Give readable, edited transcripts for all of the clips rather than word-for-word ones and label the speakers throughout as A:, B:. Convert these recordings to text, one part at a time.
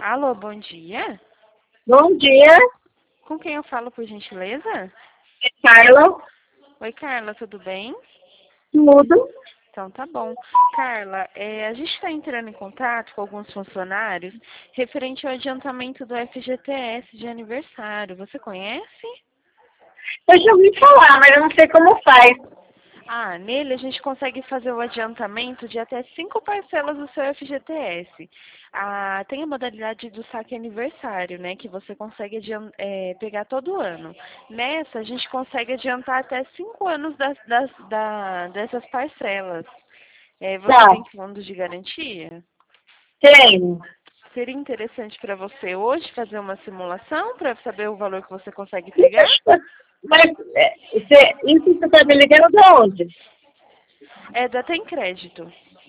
A: Alô, bom dia.
B: Bom dia,
A: Com quem eu falo, por gentileza?
B: Carla.
A: Oi, Carla, tudo bem?
B: Tudo.
A: Então tá bom. Carla, a gente está entrando em contato com alguns funcionários referente ao adiantamento do FGTS de aniversário. Você conhece?
B: Eu já ouvi falar, mas eu não sei como faz.
A: Ah, nele a gente consegue fazer o adiantamento de até 5 parcelas do seu FGTS. Ah, tem a modalidade do saque aniversário, né? Que você consegue pegar todo ano. Nessa, a gente consegue adiantar até 5 anos dessas parcelas. Você
B: Tá,
A: tem fundos de garantia?
B: tenho.
A: Seria interessante para você hoje fazer uma simulação para saber o valor que você consegue pegar?
B: Mas isso você está me ligando de onde?
A: É da Tem Crédito.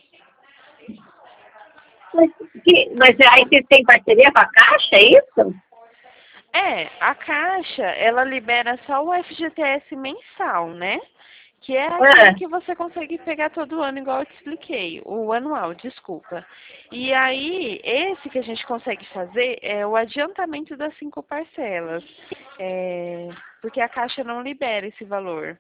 B: Mas aí você tem parceria com a Caixa, é isso?
A: A Caixa, ela libera só o FGTS mensal, né? Que é aquele
B: Ah,
A: que você consegue pegar todo ano, igual eu te expliquei, o anual, desculpa. E aí, esse que a gente consegue fazer é o adiantamento das 5 parcelas, porque a Caixa não libera esse valor.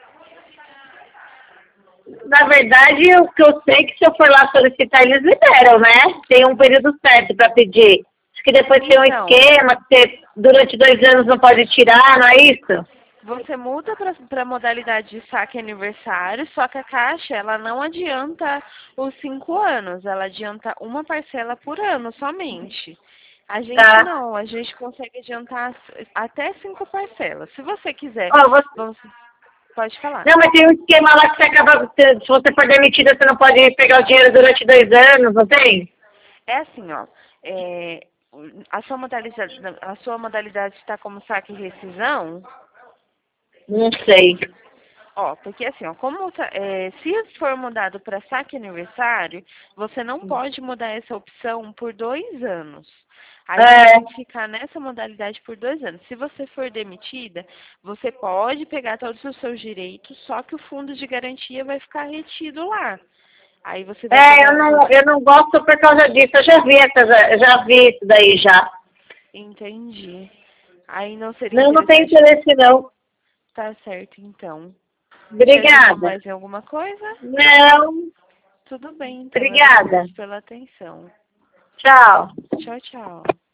B: na verdade, o que eu sei é que se eu for lá solicitar, eles liberam, né? Tem um período certo para pedir. Acho que depois tem um
A: Então,
B: esquema que você, durante 2 anos não pode tirar, não é isso?
A: você muda para a modalidade de saque aniversário, só que a Caixa, ela não adianta os 5 anos, ela adianta uma parcela por ano somente. A gente
B: Tá.
A: não, a gente consegue adiantar até 5 parcelas. Se você quiser,
B: Ó, você,
A: vamos, pode falar.
B: não, mas tem um esquema lá que você acaba, se você for demitida, você não pode pegar o dinheiro durante 2 anos, não tem?
A: É assim, ó, é, a sua modalidade está como saque e rescisão.
B: Não sei.
A: Ó, porque assim, ó, se for mudado para saque aniversário, você não pode mudar essa opção por 2 anos. Aí você
B: É,
A: tem que ficar nessa modalidade por 2 anos. Se você for demitida, você pode pegar todos os seus direitos, só que o fundo de garantia vai ficar retido lá. Aí você vai
B: eu
A: pegar,
B: não, eu não gosto por causa disso. Eu já vi isso daí já.
A: entendi. Aí não seria
B: Não, não tem
A: interessante.
B: interesse não.
A: Tá certo, então. Te ajudou
B: Obrigada.
A: mais em alguma coisa?
B: Não,
A: Tudo bem, então. Eu
B: obrigada.
A: agradeço pela atenção.
B: Tchau.
A: Tchau, tchau.